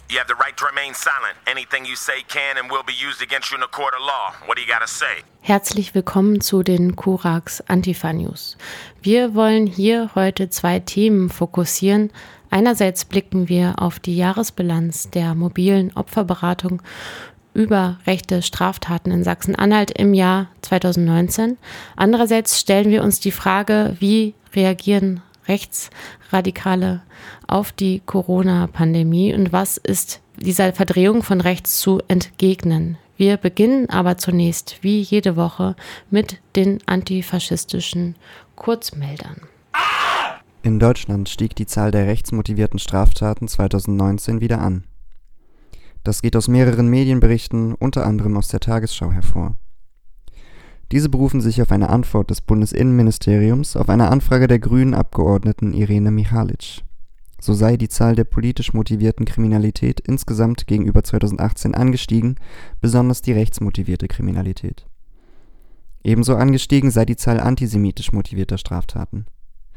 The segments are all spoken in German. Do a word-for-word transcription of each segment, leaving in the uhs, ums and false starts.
You have the right to remain silent. Anything you say can and will be used against you in a court of law. What do you gotta say? Herzlich willkommen zu den Korax Antifa News. Wir wollen hier heute zwei Themen fokussieren. Einerseits blicken wir auf die Jahresbilanz der mobilen Opferberatung über rechte Straftaten in Sachsen-Anhalt im Jahr zweitausendneunzehn. Andererseits stellen wir uns die Frage, wie reagieren Rechtsradikale auf die Corona-Pandemie und was ist dieser Verdrehung von rechts zu entgegnen. Wir beginnen aber zunächst, wie jede Woche, mit den antifaschistischen Kurzmeldern. In Deutschland stieg die Zahl der rechtsmotivierten Straftaten zweitausendneunzehn wieder an. Das geht aus mehreren Medienberichten, unter anderem aus der Tagesschau, hervor. Diese berufen sich auf eine Antwort des Bundesinnenministeriums auf eine Anfrage der Grünen-Abgeordneten Irene Michalic. So sei die Zahl der politisch motivierten Kriminalität insgesamt gegenüber zweitausendachtzehn angestiegen, besonders die rechtsmotivierte Kriminalität. Ebenso angestiegen sei die Zahl antisemitisch motivierter Straftaten.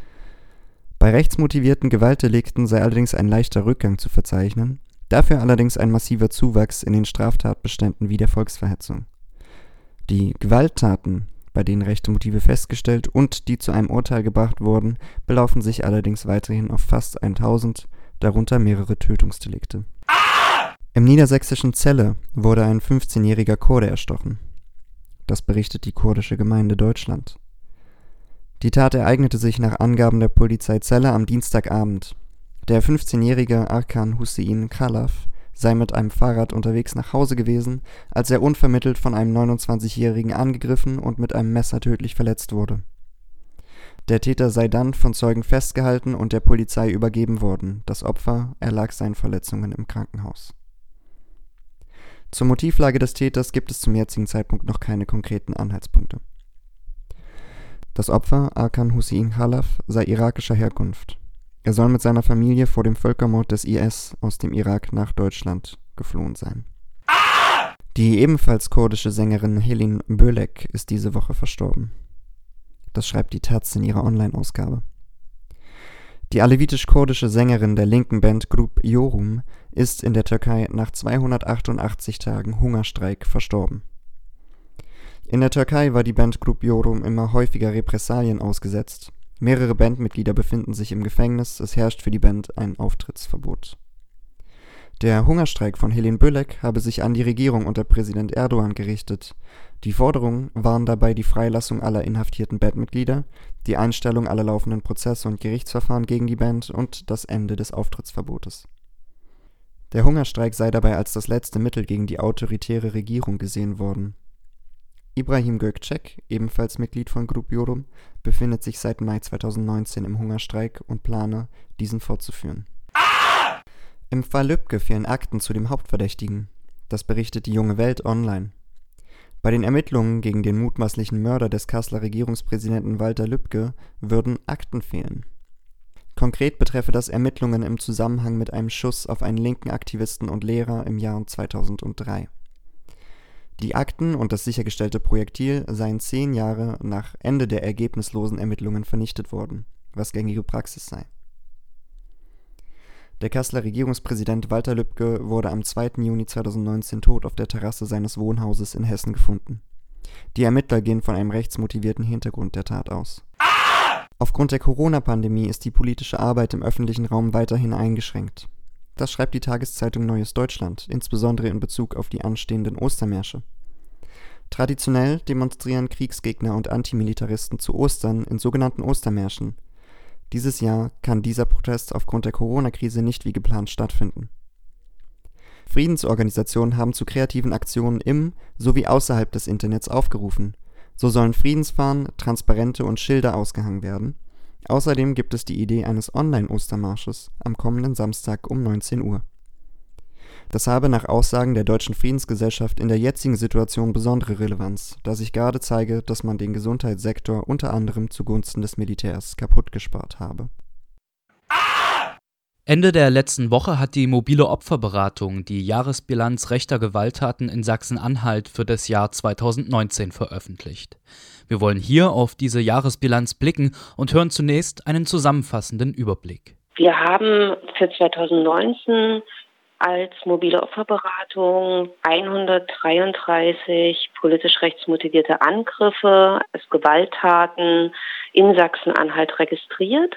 Bei rechtsmotivierten Gewaltdelikten sei allerdings ein leichter Rückgang zu verzeichnen, dafür allerdings ein massiver Zuwachs in den Straftatbeständen wie der Volksverhetzung. Die Gewalttaten, bei denen rechte Motive festgestellt und die zu einem Urteil gebracht wurden, belaufen sich allerdings weiterhin auf fast tausend, darunter mehrere Tötungsdelikte. Im niedersächsischen Celle wurde ein fünfzehnjähriger Kurde erstochen. Das berichtet die kurdische Gemeinde Deutschland. Die Tat ereignete sich nach Angaben der Polizei Celle am Dienstagabend. Der fünfzehnjährige Arkan Hussein Khalaf sei mit einem Fahrrad unterwegs nach Hause gewesen, als er unvermittelt von einem neunundzwanzigjährigen angegriffen und mit einem Messer tödlich verletzt wurde. Der Täter sei dann von Zeugen festgehalten und der Polizei übergeben worden. Das Opfer erlag seinen Verletzungen im Krankenhaus. Zur Motivlage des Täters gibt es zum jetzigen Zeitpunkt noch keine konkreten Anhaltspunkte. Das Opfer, Arkan Hussein Khalaf, sei irakischer Herkunft. Er soll mit seiner Familie vor dem Völkermord des I S aus dem Irak nach Deutschland geflohen sein. Die ebenfalls kurdische Sängerin Helin Bölek ist diese Woche verstorben. Das schreibt die Taz in ihrer Online-Ausgabe. Die alevitisch-kurdische Sängerin der linken Band Grup Yorum ist in der Türkei nach zweihundertachtundachtzig Tagen Hungerstreik verstorben. In der Türkei war die Band Grup Yorum immer häufiger Repressalien ausgesetzt. Mehrere Bandmitglieder befinden sich im Gefängnis, es herrscht für die Band ein Auftrittsverbot. Der Hungerstreik von Helin Bölek habe sich an die Regierung unter Präsident Erdogan gerichtet. Die Forderungen waren dabei die Freilassung aller inhaftierten Bandmitglieder, die Einstellung aller laufenden Prozesse und Gerichtsverfahren gegen die Band und das Ende des Auftrittsverbotes. Der Hungerstreik sei dabei als das letzte Mittel gegen die autoritäre Regierung gesehen worden. Ibrahim Gökçek, ebenfalls Mitglied von Grup Yorum, befindet sich seit Mai zweitausendneunzehn im Hungerstreik und plane, diesen fortzuführen. Ah! Im Fall Lübcke fehlen Akten zu dem Hauptverdächtigen. Das berichtet die Junge Welt online. Bei den Ermittlungen gegen den mutmaßlichen Mörder des Kasseler Regierungspräsidenten Walter Lübcke würden Akten fehlen. Konkret betreffe das Ermittlungen im Zusammenhang mit einem Schuss auf einen linken Aktivisten und Lehrer im Jahr zweitausenddrei. Die Akten und das sichergestellte Projektil seien zehn Jahre nach Ende der ergebnislosen Ermittlungen vernichtet worden, was gängige Praxis sei. Der Kasseler Regierungspräsident Walter Lübcke wurde am zweiten Juni zweitausendneunzehn tot auf der Terrasse seines Wohnhauses in Hessen gefunden. Die Ermittler gehen von einem rechtsmotivierten Hintergrund der Tat aus. Aufgrund der Corona-Pandemie ist die politische Arbeit im öffentlichen Raum weiterhin eingeschränkt. Das schreibt die Tageszeitung Neues Deutschland, insbesondere in Bezug auf die anstehenden Ostermärsche. Traditionell demonstrieren Kriegsgegner und Antimilitaristen zu Ostern in sogenannten Ostermärschen. Dieses Jahr kann dieser Protest aufgrund der Corona-Krise nicht wie geplant stattfinden. Friedensorganisationen haben zu kreativen Aktionen im sowie außerhalb des Internets aufgerufen. So sollen Friedensfahnen, Transparente und Schilder ausgehangen werden. Außerdem gibt es die Idee eines Online-Ostermarsches am kommenden Samstag um neunzehn Uhr. Das habe nach Aussagen der Deutschen Friedensgesellschaft in der jetzigen Situation besondere Relevanz, da sich gerade zeige, dass man den Gesundheitssektor unter anderem zugunsten des Militärs kaputtgespart habe. Ende der letzten Woche hat die mobile Opferberatung die Jahresbilanz rechter Gewalttaten in Sachsen-Anhalt für das Jahr zweitausendneunzehn veröffentlicht. Wir wollen hier auf diese Jahresbilanz blicken und hören zunächst einen zusammenfassenden Überblick. Wir haben für zweitausendneunzehn als mobile Opferberatung hundertdreiunddreißig politisch rechtsmotivierte Angriffe als Gewalttaten in Sachsen-Anhalt registriert.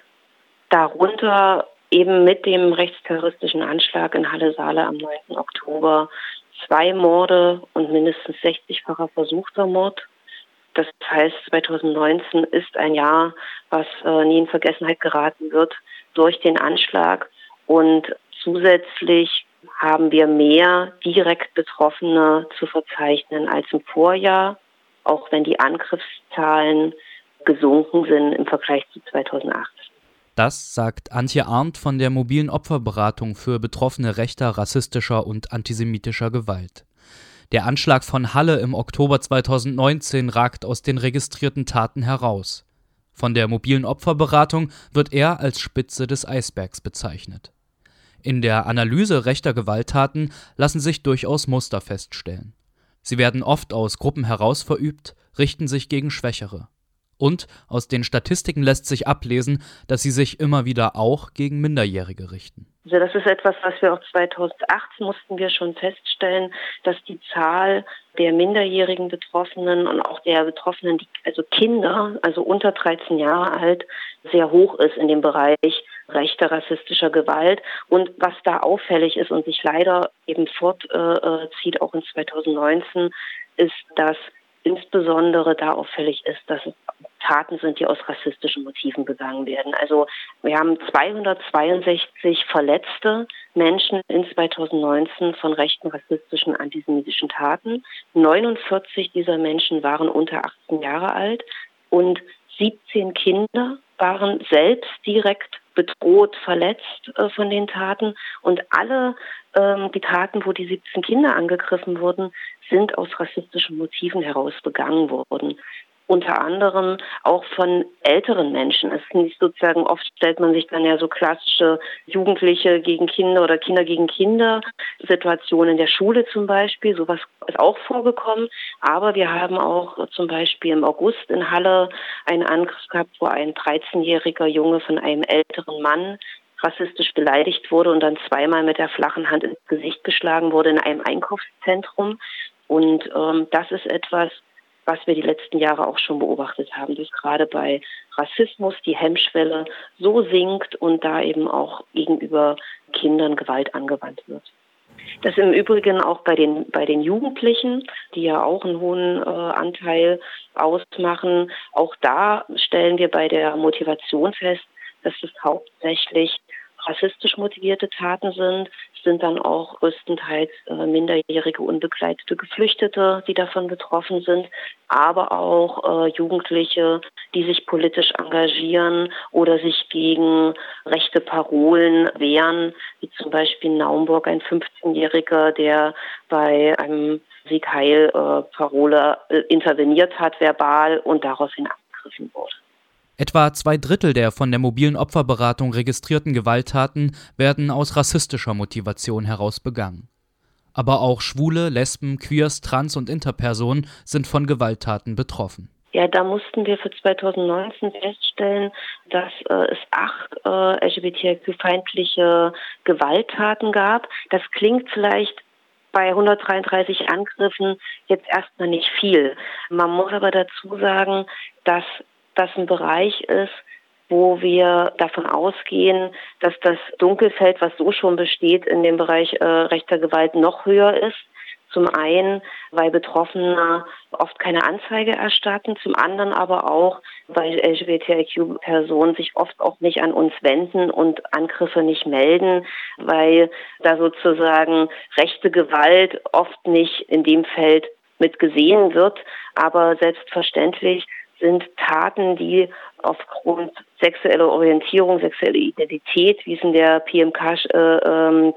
Darunter eben mit dem rechtsterroristischen Anschlag in Halle-Saale am neunten Oktober zwei Morde und mindestens sechzigfacher versuchter Mord. Das heißt, zweitausendneunzehn ist ein Jahr, was äh, nie in Vergessenheit geraten wird durch den Anschlag. Und zusätzlich haben wir mehr direkt Betroffene zu verzeichnen als im Vorjahr, auch wenn die Angriffszahlen gesunken sind im Vergleich zu zweitausendachtzehn. Das sagt Antje Arndt von der mobilen Opferberatung für Betroffene rechter, rassistischer und antisemitischer Gewalt. Der Anschlag von Halle im Oktober zweitausendneunzehn ragt aus den registrierten Taten heraus. Von der mobilen Opferberatung wird er als Spitze des Eisbergs bezeichnet. In der Analyse rechter Gewalttaten lassen sich durchaus Muster feststellen. Sie werden oft aus Gruppen heraus verübt, richten sich gegen Schwächere. Und aus den Statistiken lässt sich ablesen, dass sie sich immer wieder auch gegen Minderjährige richten. Also das ist etwas, was wir auch zweitausendachtzehn mussten wir schon feststellen, dass die Zahl der minderjährigen Betroffenen und auch der Betroffenen, also Kinder, also unter dreizehn Jahre alt, sehr hoch ist in dem Bereich rechter rassistischer Gewalt. Und was da auffällig ist und sich leider eben fortzieht, auch in zweitausendneunzehn, ist, dass insbesondere da auffällig ist, dass es Taten sind, die aus rassistischen Motiven begangen werden. Also wir haben zweihundertzweiundsechzig verletzte Menschen in zweitausendneunzehn von rechten, rassistischen, antisemitischen Taten. neunundvierzig dieser Menschen waren unter achtzehn Jahre alt und siebzehn Kinder waren selbst direkt bedroht, verletzt äh, von den Taten. Und alle ähm, die Taten, wo die siebzehn Kinder angegriffen wurden, sind aus rassistischen Motiven heraus begangen worden. Unter anderem auch von älteren Menschen. Es ist nicht sozusagen, oft stellt man sich dann ja so klassische Jugendliche gegen Kinder oder Kinder gegen Kinder Situationen in der Schule zum Beispiel. Sowas ist auch vorgekommen. Aber wir haben auch zum Beispiel im August in Halle einen Angriff gehabt, wo ein dreizehnjähriger Junge von einem älteren Mann rassistisch beleidigt wurde und dann zweimal mit der flachen Hand ins Gesicht geschlagen wurde in einem Einkaufszentrum. Und ähm, das ist etwas, was wir die letzten Jahre auch schon beobachtet haben, dass gerade bei Rassismus die Hemmschwelle so sinkt und da eben auch gegenüber Kindern Gewalt angewandt wird. Das im Übrigen auch bei den bei den Jugendlichen, die ja auch einen hohen äh, Anteil ausmachen. Auch da stellen wir bei der Motivation fest, dass es hauptsächlich rassistisch motivierte Taten sind. Es sind dann auch größtenteils äh, minderjährige, unbegleitete Geflüchtete, die davon betroffen sind, aber auch äh, Jugendliche, die sich politisch engagieren oder sich gegen rechte Parolen wehren, wie zum Beispiel in Naumburg ein fünfzehnjähriger, der bei einem Sieg Heil-Parole äh, interveniert hat, verbal, und daraufhin angegriffen wurde. Etwa zwei Drittel der von der mobilen Opferberatung registrierten Gewalttaten werden aus rassistischer Motivation heraus begangen. Aber auch Schwule, Lesben, Queers, Trans- und Interpersonen sind von Gewalttaten betroffen. Ja, da mussten wir für zweitausendneunzehn feststellen, dass äh, es acht äh, L G B T I Q-feindliche Gewalttaten gab. Das klingt vielleicht bei hundertdreiunddreißig Angriffen jetzt erstmal nicht viel. Man muss aber dazu sagen, dass das ein Bereich ist, wo wir davon ausgehen, dass das Dunkelfeld, was so schon besteht, in dem Bereich äh, rechter Gewalt noch höher ist. Zum einen, weil Betroffene oft keine Anzeige erstatten, zum anderen aber auch, weil L G B T I Q-Personen sich oft auch nicht an uns wenden und Angriffe nicht melden, weil da sozusagen rechte Gewalt oft nicht in dem Feld mit gesehen wird. Aber selbstverständlich sind Taten, die aufgrund sexueller Orientierung, sexueller Identität, wie es in der P M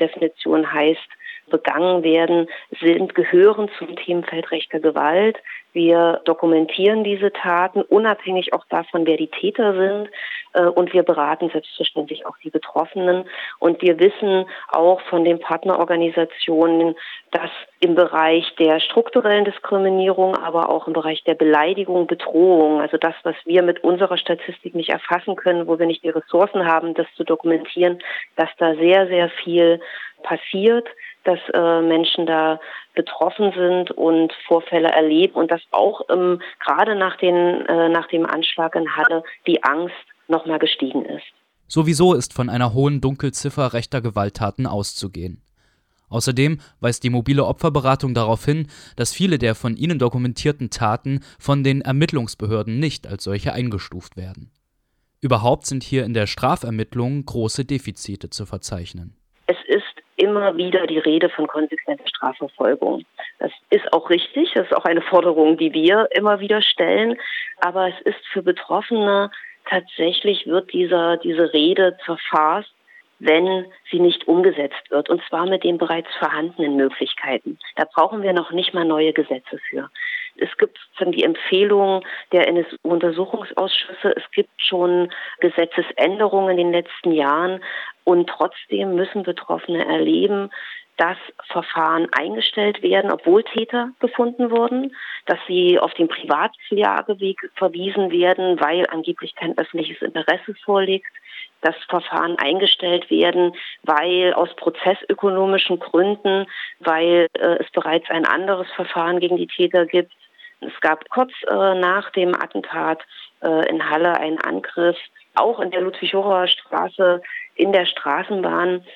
K-Definition heißt, begangen werden, sind, gehören zum Themenfeld rechter Gewalt. Wir dokumentieren diese Taten, unabhängig auch davon, wer die Täter sind. Und wir beraten selbstverständlich auch die Betroffenen. Und wir wissen auch von den Partnerorganisationen, dass im Bereich der strukturellen Diskriminierung, aber auch im Bereich der Beleidigung, Bedrohung, also das, was wir mit unserer Statistik nicht erfassen können, wo wir nicht die Ressourcen haben, das zu dokumentieren, dass da sehr, sehr viel passiert, dass äh, Menschen da betroffen sind und Vorfälle erleben und dass auch ähm, gerade nach, den, äh, nach dem Anschlag in Halle die Angst nochmal gestiegen ist. Sowieso ist von einer hohen Dunkelziffer rechter Gewalttaten auszugehen. Außerdem weist die mobile Opferberatung darauf hin, dass viele der von ihnen dokumentierten Taten von den Ermittlungsbehörden nicht als solche eingestuft werden. Überhaupt sind hier in der Strafermittlung große Defizite zu verzeichnen. Es ist immer wieder die Rede von konsequenter Strafverfolgung. Das ist auch richtig, das ist auch eine Forderung, die wir immer wieder stellen. Aber es ist für Betroffene tatsächlich, wird dieser, diese Rede zerfasst, wenn sie nicht umgesetzt wird, und zwar mit den bereits vorhandenen Möglichkeiten. Da brauchen wir noch nicht mal neue Gesetze für. Es gibt die Empfehlungen der N S U-Untersuchungsausschüsse, es gibt schon Gesetzesänderungen in den letzten Jahren und trotzdem müssen Betroffene erleben, dass Verfahren eingestellt werden, obwohl Täter gefunden wurden, dass sie auf den Privatklageweg verwiesen werden, weil angeblich kein öffentliches Interesse vorliegt, dass Verfahren eingestellt werden, weil aus prozessökonomischen Gründen, weil äh, es bereits ein anderes Verfahren gegen die Täter gibt. Es gab kurz äh, nach dem Attentat äh, in Halle einen Angriff, auch in der Ludwig-Horauer Straße, in der Straßenbahn,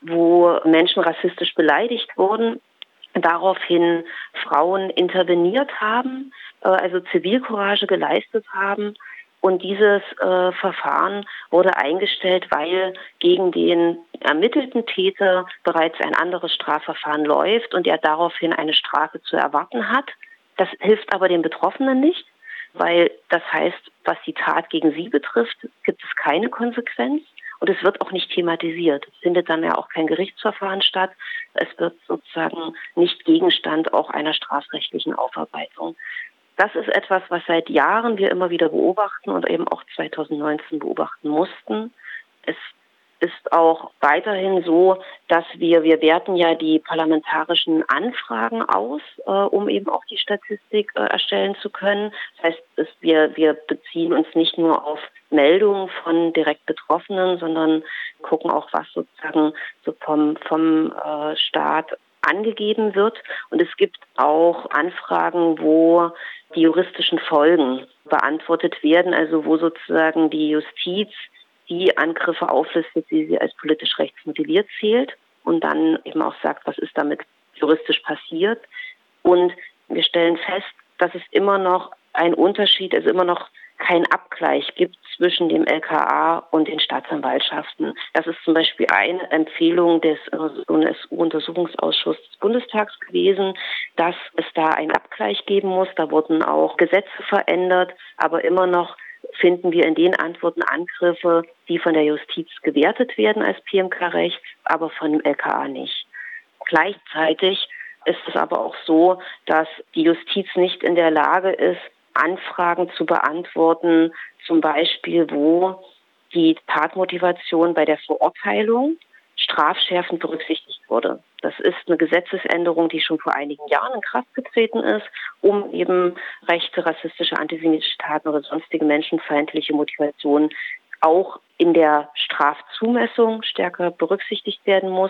wo Menschen rassistisch beleidigt wurden, daraufhin Frauen interveniert haben, äh, also Zivilcourage geleistet haben. Und dieses äh, Verfahren wurde eingestellt, weil gegen den ermittelten Täter bereits ein anderes Strafverfahren läuft und er daraufhin eine Strafe zu erwarten hat. Das hilft aber den Betroffenen nicht, weil das heißt, was die Tat gegen sie betrifft, gibt es keine Konsequenz. Und es wird auch nicht thematisiert. Es findet dann ja auch kein Gerichtsverfahren statt. Es wird sozusagen nicht Gegenstand auch einer strafrechtlichen Aufarbeitung. Das ist etwas, was seit Jahren wir immer wieder beobachten und eben auch zweitausendneunzehn beobachten mussten. Es ist auch weiterhin so, dass wir, wir werten ja die parlamentarischen Anfragen aus, äh, um eben auch die Statistik äh, erstellen zu können. Das heißt, es, wir, wir beziehen uns nicht nur auf Meldungen von direkt Betroffenen, sondern gucken auch, was sozusagen so vom, vom äh, Staat angegeben wird. Und es gibt auch Anfragen, wo die juristischen Folgen beantwortet werden, also wo sozusagen die Justiz die Angriffe auflistet, die sie als politisch rechtsmotiviert zählt und dann eben auch sagt, was ist damit juristisch passiert. Und wir stellen fest, dass es immer noch ein Unterschied, also immer noch kein Abgleich gibt zwischen dem L K A und den Staatsanwaltschaften. Das ist zum Beispiel eine Empfehlung des N S U-Untersuchungsausschusses des Bundestags gewesen, dass es da einen Abgleich geben muss. Da wurden auch Gesetze verändert, aber immer noch finden wir in den Antworten Angriffe, die von der Justiz gewertet werden als P M K-Recht, aber von dem L K A nicht. Gleichzeitig ist es aber auch so, dass die Justiz nicht in der Lage ist, Anfragen zu beantworten, zum Beispiel, wo die Tatmotivation bei der Verurteilung strafschärfend berücksichtigt wurde. Das ist eine Gesetzesänderung, die schon vor einigen Jahren in Kraft getreten ist, um eben rechte, rassistische, antisemitische Taten oder sonstige menschenfeindliche Motivationen auch in der Strafzumessung stärker berücksichtigt werden muss.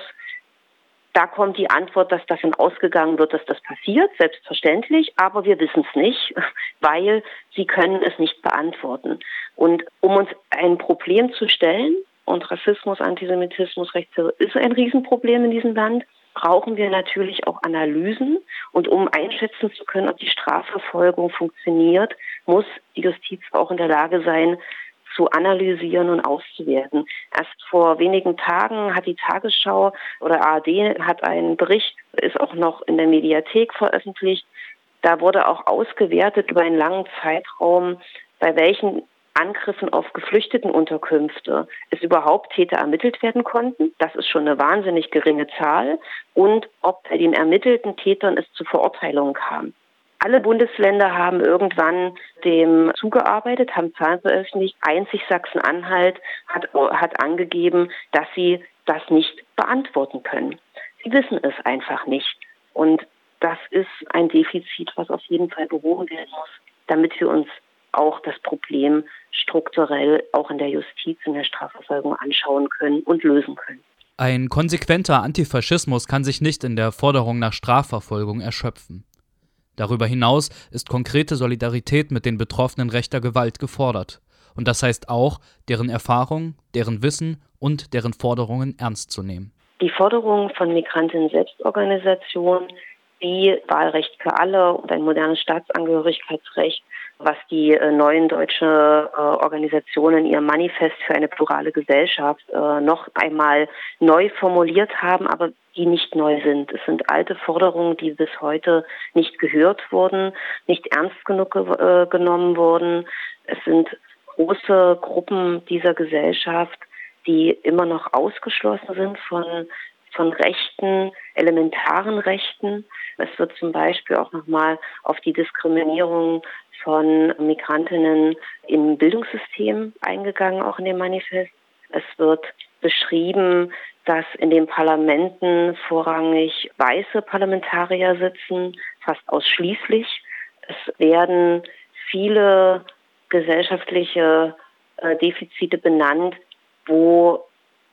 Da kommt die Antwort, dass davon ausgegangen wird, dass das passiert, selbstverständlich, aber wir wissen es nicht, weil sie können es nicht beantworten. Und um uns ein Problem zu stellen, und Rassismus, Antisemitismus, Rechtsterror ist ein Riesenproblem in diesem Land, brauchen wir natürlich auch Analysen. Und um einschätzen zu können, ob die Strafverfolgung funktioniert, muss die Justiz auch in der Lage sein, zu analysieren und auszuwerten. Erst vor wenigen Tagen hat die Tagesschau oder A R D hat einen Bericht, ist auch noch in der Mediathek veröffentlicht. Da wurde auch ausgewertet über einen langen Zeitraum, bei welchen Angriffen auf Geflüchtetenunterkünfte es überhaupt Täter ermittelt werden konnten. Das ist schon eine wahnsinnig geringe Zahl. Und ob bei den ermittelten Tätern es zu Verurteilungen kam. Alle Bundesländer haben irgendwann dem zugearbeitet, haben Zahlen veröffentlicht. Einzig Sachsen-Anhalt hat, hat angegeben, dass sie das nicht beantworten können. Sie wissen es einfach nicht. Und das ist ein Defizit, was auf jeden Fall behoben werden muss, damit wir uns auch das Problem strukturell auch in der Justiz, in der Strafverfolgung anschauen können und lösen können. Ein konsequenter Antifaschismus kann sich nicht in der Forderung nach Strafverfolgung erschöpfen. Darüber hinaus ist konkrete Solidarität mit den Betroffenen rechter Gewalt gefordert. Und das heißt auch, deren Erfahrung, deren Wissen und deren Forderungen ernst zu nehmen. Die Forderungen von Migrantinnen-Selbstorganisationen wie Wahlrecht für alle und ein modernes Staatsangehörigkeitsrecht, was die äh, neuen deutschen äh, Organisationen in ihrem Manifest für eine plurale Gesellschaft äh, noch einmal neu formuliert haben, aber die nicht neu sind. Es sind alte Forderungen, die bis heute nicht gehört wurden, nicht ernst genug ge- äh, genommen wurden. Es sind große Gruppen dieser Gesellschaft, die immer noch ausgeschlossen sind von von Rechten, elementaren Rechten. Es wird zum Beispiel auch nochmal auf die Diskriminierung von Migrantinnen im Bildungssystem eingegangen, auch in dem Manifest. Es wird beschrieben, dass in den Parlamenten vorrangig weiße Parlamentarier sitzen, fast ausschließlich. Es werden viele gesellschaftliche äh, Defizite benannt, wo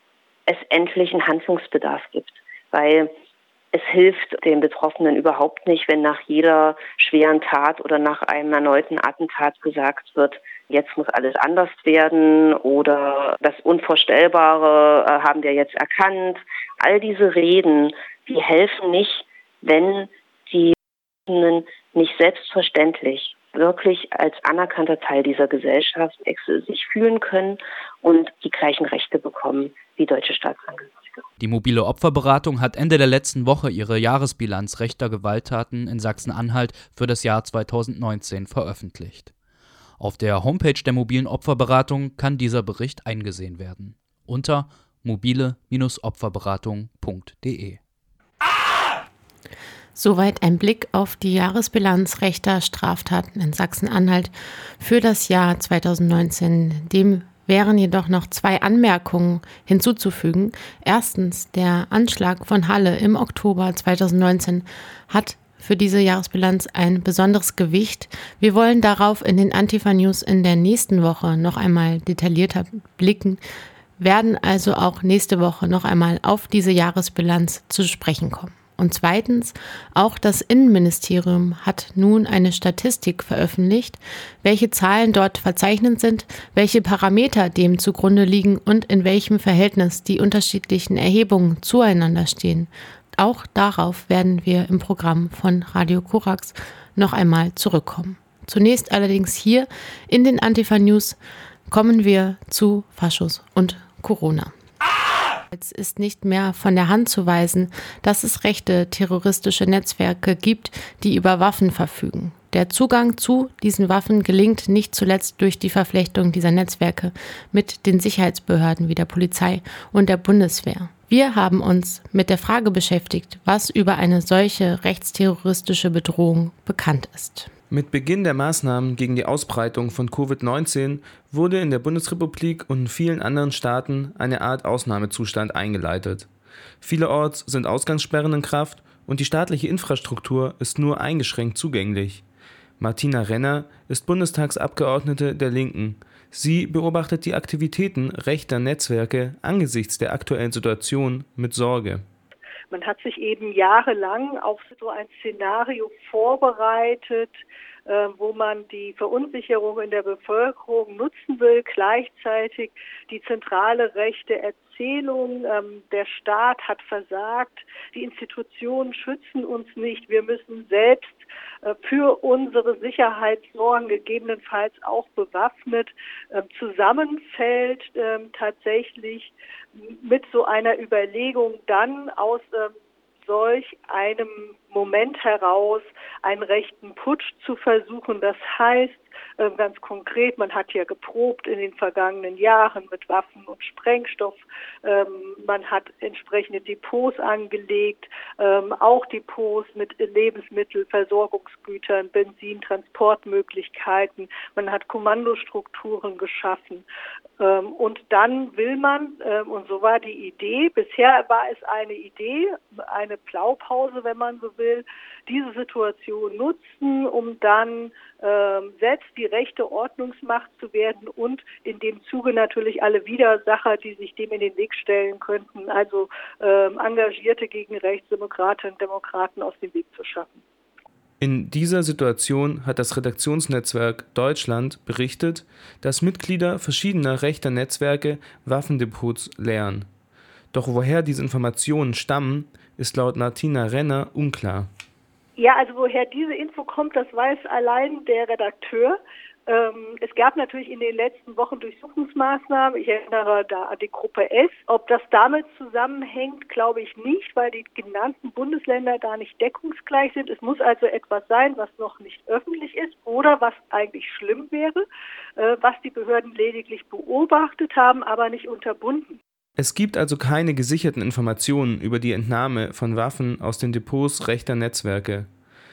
es endlich einen Handlungsbedarf gibt, weil es hilft den Betroffenen überhaupt nicht, wenn nach jeder schweren Tat oder nach einem erneuten Attentat gesagt wird, jetzt muss alles anders werden oder das Unvorstellbare äh, haben wir jetzt erkannt. All diese Reden, die helfen nicht, wenn die Betroffenen nicht selbstverständlich wirklich als anerkannter Teil dieser Gesellschaft sich fühlen können und die gleichen Rechte bekommen wie deutsche Staatsangehörige. Die mobile Opferberatung hat Ende der letzten Woche ihre Jahresbilanz rechter Gewalttaten in Sachsen-Anhalt für das Jahr zweitausendneunzehn veröffentlicht. Auf der Homepage der mobilen Opferberatung kann dieser Bericht eingesehen werden. Unter mobile Bindestrich opferberatung punkt de. Soweit ein Blick auf die Jahresbilanz rechter Straftaten in Sachsen-Anhalt für das Jahr zweitausendneunzehn. Dem wären jedoch noch zwei Anmerkungen hinzuzufügen. Erstens, der Anschlag von Halle im Oktober zweitausendneunzehn hat für diese Jahresbilanz ein besonderes Gewicht. Wir wollen darauf in den Antifa-News in der nächsten Woche noch einmal detaillierter blicken, werden also auch nächste Woche noch einmal auf diese Jahresbilanz zu sprechen kommen. Und zweitens, auch das Innenministerium hat nun eine Statistik veröffentlicht, welche Zahlen dort verzeichnet sind, welche Parameter dem zugrunde liegen und in welchem Verhältnis die unterschiedlichen Erhebungen zueinander stehen. Auch darauf werden wir im Programm von Radio Korax noch einmal zurückkommen. Zunächst allerdings hier in den Antifa-News kommen wir zu Faschos und Corona. Es ist nicht mehr von der Hand zu weisen, dass es rechte terroristische Netzwerke gibt, die über Waffen verfügen. Der Zugang zu diesen Waffen gelingt nicht zuletzt durch die Verflechtung dieser Netzwerke mit den Sicherheitsbehörden wie der Polizei und der Bundeswehr. Wir haben uns mit der Frage beschäftigt, was über eine solche rechtsterroristische Bedrohung bekannt ist. Mit Beginn der Maßnahmen gegen die Ausbreitung von Covid neunzehn wurde in der Bundesrepublik und in vielen anderen Staaten eine Art Ausnahmezustand eingeleitet. Vielerorts sind Ausgangssperren in Kraft und die staatliche Infrastruktur ist nur eingeschränkt zugänglich. Martina Renner ist Bundestagsabgeordnete der Linken. Sie beobachtet die Aktivitäten rechter Netzwerke angesichts der aktuellen Situation mit Sorge. Man hat sich eben jahrelang auf so ein Szenario vorbereitet, äh, wo man die Verunsicherung in der Bevölkerung nutzen will, gleichzeitig die zentrale rechte Erzählung, ähm, der Staat hat versagt, die Institutionen schützen uns nicht, wir müssen selbst äh, für unsere Sicherheit sorgen, gegebenenfalls auch bewaffnet, äh, zusammenfällt äh, tatsächlich mit so einer Überlegung dann aus äh, solch einem Moment heraus, einen rechten Putsch zu versuchen. Das heißt, äh, ganz konkret, man hat ja geprobt in den vergangenen Jahren mit Waffen und Sprengstoff. Ähm, man hat entsprechende Depots angelegt, ähm, auch Depots mit Lebensmittel, Versorgungsgütern, Benzin, Transportmöglichkeiten. Man hat Kommandostrukturen geschaffen. Ähm, und dann will man, ähm, und so war die Idee, bisher war es eine Idee, eine Blaupause, wenn man so will, diese Situation nutzen, um dann ähm, selbst die rechte Ordnungsmacht zu werden und in dem Zuge natürlich alle Widersacher, die sich dem in den Weg stellen könnten, also ähm, Engagierte gegen Rechtsdemokratinnen und Demokraten aus dem Weg zu schaffen. In dieser Situation hat das Redaktionsnetzwerk Deutschland berichtet, dass Mitglieder verschiedener rechter Netzwerke Waffendepots leeren. Doch woher diese Informationen stammen, ist laut Martina Renner unklar. Ja, also woher diese Info kommt, das weiß allein der Redakteur. Ähm, es gab natürlich in den letzten Wochen Durchsuchungsmaßnahmen. Ich erinnere da an die Gruppe S. Ob das damit zusammenhängt, glaube ich nicht, weil die genannten Bundesländer da nicht deckungsgleich sind. Es muss also etwas sein, was noch nicht öffentlich ist oder was eigentlich schlimm wäre, äh, was die Behörden lediglich beobachtet haben, aber nicht unterbunden. Es gibt also keine gesicherten Informationen über die Entnahme von Waffen aus den Depots rechter Netzwerke.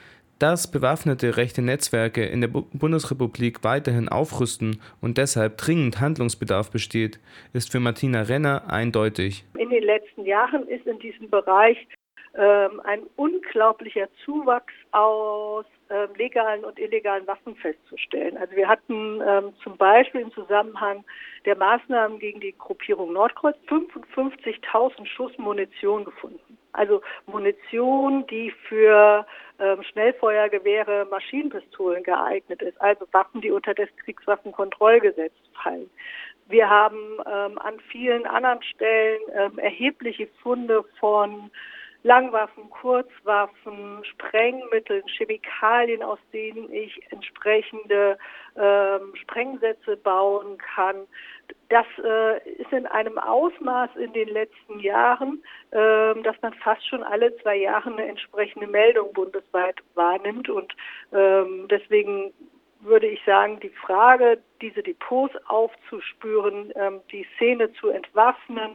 Dass bewaffnete rechte Netzwerke in der Bu- Bundesrepublik weiterhin aufrüsten und deshalb dringend Handlungsbedarf besteht, ist für Martina Renner eindeutig. In den letzten Jahren ist in diesem Bereich ähm, ein unglaublicher Zuwachs aus ähm, legalen und illegalen Waffen festzustellen. Also wir hatten ähm, zum Beispiel im Zusammenhang der Maßnahmen gegen die Gruppierung Nordkreuz fünfundfünfzigtausend Schuss Munition gefunden. Also Munition, die für ähm, Schnellfeuergewehre, Maschinenpistolen geeignet ist, also Waffen, die unter das Kriegswaffenkontrollgesetz fallen. Wir haben ähm, an vielen anderen Stellen ähm, erhebliche Funde von Langwaffen, Kurzwaffen, Sprengmitteln, Chemikalien, aus denen ich entsprechende ähm, Sprengsätze bauen kann. Das äh, ist in einem Ausmaß in den letzten Jahren, äh, dass man fast schon alle zwei Jahre eine entsprechende Meldung bundesweit wahrnimmt. Und ähm, deswegen würde ich sagen, die Frage, diese Depots aufzuspüren, ähm, die Szene zu entwaffnen,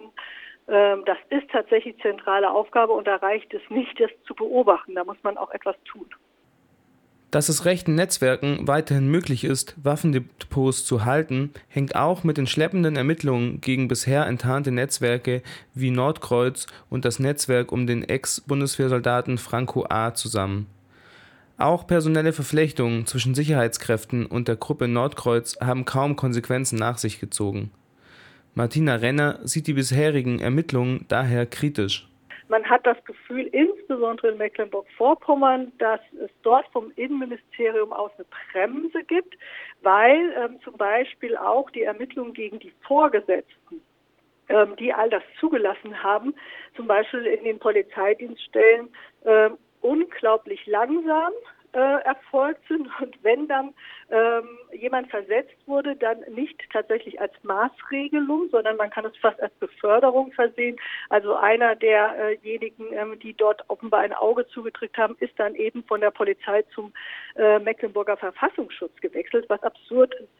das ist tatsächlich zentrale Aufgabe und da reicht es nicht, das zu beobachten. Da muss man auch etwas tun. Dass es rechten Netzwerken weiterhin möglich ist, Waffendepots zu halten, hängt auch mit den schleppenden Ermittlungen gegen bisher enttarnte Netzwerke wie Nordkreuz und das Netzwerk um den Ex-Bundeswehrsoldaten Franco A. zusammen. Auch personelle Verflechtungen zwischen Sicherheitskräften und der Gruppe Nordkreuz haben kaum Konsequenzen nach sich gezogen. Martina Renner sieht die bisherigen Ermittlungen daher kritisch. Man hat das Gefühl, insbesondere in Mecklenburg-Vorpommern, dass es dort vom Innenministerium aus eine Bremse gibt, weil ähm, zum Beispiel auch die Ermittlungen gegen die Vorgesetzten, ähm, die all das zugelassen haben, zum Beispiel in den Polizeidienststellen, äh, unglaublich langsam Äh, erfolgt sind und wenn dann ähm, jemand versetzt wurde, dann nicht tatsächlich als Maßregelung, sondern man kann es fast als Beförderung versehen. Also einer derjenigen, ähm, die dort offenbar ein Auge zugedrückt haben, ist dann eben von der Polizei zum äh, Mecklenburger Verfassungsschutz gewechselt, was absurd ist.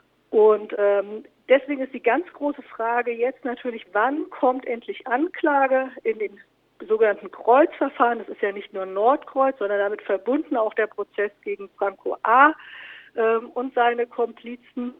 Und ähm, deswegen ist die ganz große Frage jetzt natürlich, wann kommt endlich Anklage in den sogenannten Kreuzverfahren. Das ist ja nicht nur Nordkreuz, sondern damit verbunden auch der Prozess gegen Franco A. Ähm, und seine Komplizen.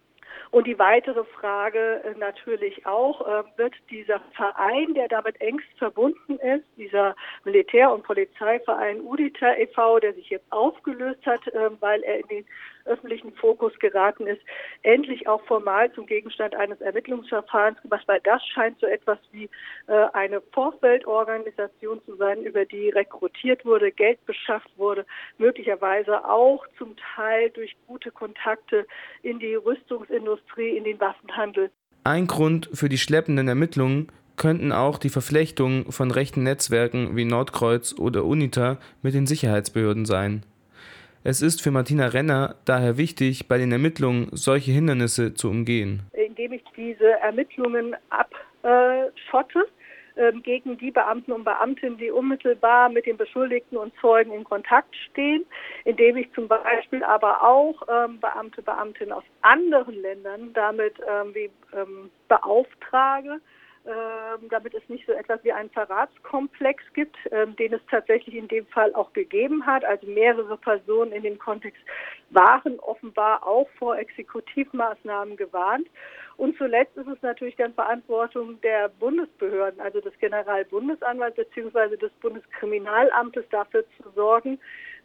Und die weitere Frage äh, natürlich auch, äh, wird dieser Verein, der damit engst verbunden ist, dieser Militär- und Polizeiverein UDITA e V, der sich jetzt aufgelöst hat, äh, weil er in den öffentlichen Fokus geraten ist, endlich auch formal zum Gegenstand eines Ermittlungsverfahrens gemacht, weil das scheint so etwas wie äh, eine Vorfeldorganisation zu sein, über die rekrutiert wurde, Geld beschafft wurde, möglicherweise auch zum Teil durch gute Kontakte in die Rüstungsindustrie, in den Waffenhandel. Ein Grund für die schleppenden Ermittlungen könnten auch die Verflechtungen von rechten Netzwerken wie Nordkreuz oder UNITA mit den Sicherheitsbehörden sein. Es ist für Martina Renner daher wichtig, bei den Ermittlungen solche Hindernisse zu umgehen. Indem ich diese Ermittlungen abschotte, ähm, gegen die Beamten und Beamtinnen, die unmittelbar mit den Beschuldigten und Zeugen in Kontakt stehen, indem ich zum Beispiel aber auch ähm, Beamte, Beamtinnen aus anderen Ländern damit ähm, wie, ähm, beauftrage, Ähm, damit es nicht so etwas wie einen Verratskomplex gibt, ähm, den es tatsächlich in dem Fall auch gegeben hat. Also mehrere Personen in dem Kontext waren offenbar auch vor Exekutivmaßnahmen gewarnt. Und zuletzt ist es natürlich dann Verantwortung der Bundesbehörden, also des Generalbundesanwalts bzw. des Bundeskriminalamtes, dafür zu sorgen,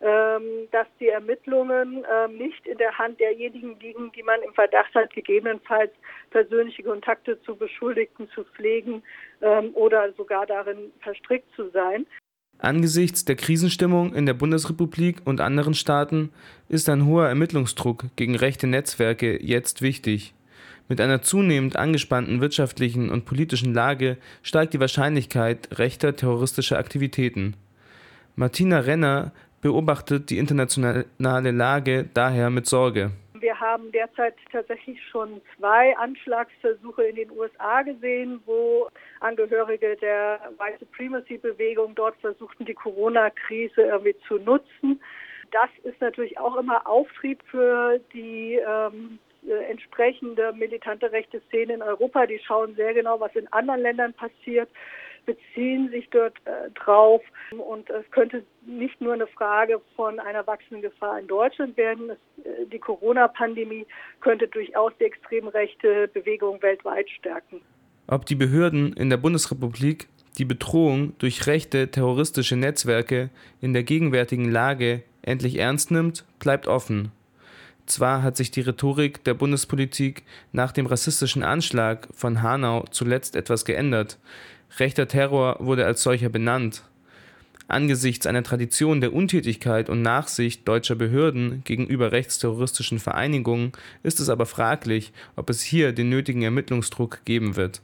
ähm, dass die Ermittlungen ähm, nicht in der Hand derjenigen liegen, die man im Verdacht hat, gegebenenfalls persönliche Kontakte zu Beschuldigten zu pflegen ähm, oder sogar darin verstrickt zu sein. Angesichts der Krisenstimmung in der Bundesrepublik und anderen Staaten ist ein hoher Ermittlungsdruck gegen rechte Netzwerke jetzt wichtig. Mit einer zunehmend angespannten wirtschaftlichen und politischen Lage steigt die Wahrscheinlichkeit rechter terroristischer Aktivitäten. Martina Renner beobachtet die internationale Lage daher mit Sorge. Wir haben derzeit tatsächlich schon zwei Anschlagsversuche in den U S A gesehen, wo Angehörige der White Supremacy-Bewegung dort versuchten, die Corona-Krise irgendwie zu nutzen. Das ist natürlich auch immer Auftrieb für die ähm, entsprechende militante rechte Szene in Europa. Die schauen sehr genau, was in anderen Ländern passiert, beziehen sich dort äh, drauf. Und es könnte nicht nur eine Frage von einer wachsenden Gefahr in Deutschland werden. Es, äh, die Corona-Pandemie könnte durchaus die extrem rechte Bewegung weltweit stärken. Ob die Behörden in der Bundesrepublik die Bedrohung durch rechte terroristische Netzwerke in der gegenwärtigen Lage endlich ernst nimmt, bleibt offen. Zwar hat sich die Rhetorik der Bundespolitik nach dem rassistischen Anschlag von Hanau zuletzt etwas geändert. Rechter Terror wurde als solcher benannt. Angesichts einer Tradition der Untätigkeit und Nachsicht deutscher Behörden gegenüber rechtsterroristischen Vereinigungen ist es aber fraglich, ob es hier den nötigen Ermittlungsdruck geben wird.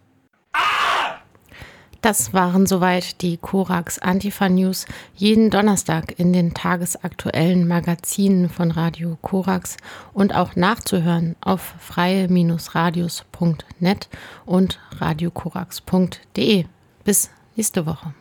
Das waren soweit die Korax Antifa News, jeden Donnerstag in den tagesaktuellen Magazinen von Radio Korax und auch nachzuhören auf freie Radios punkt net und radiokorax punkt de. Bis nächste Woche.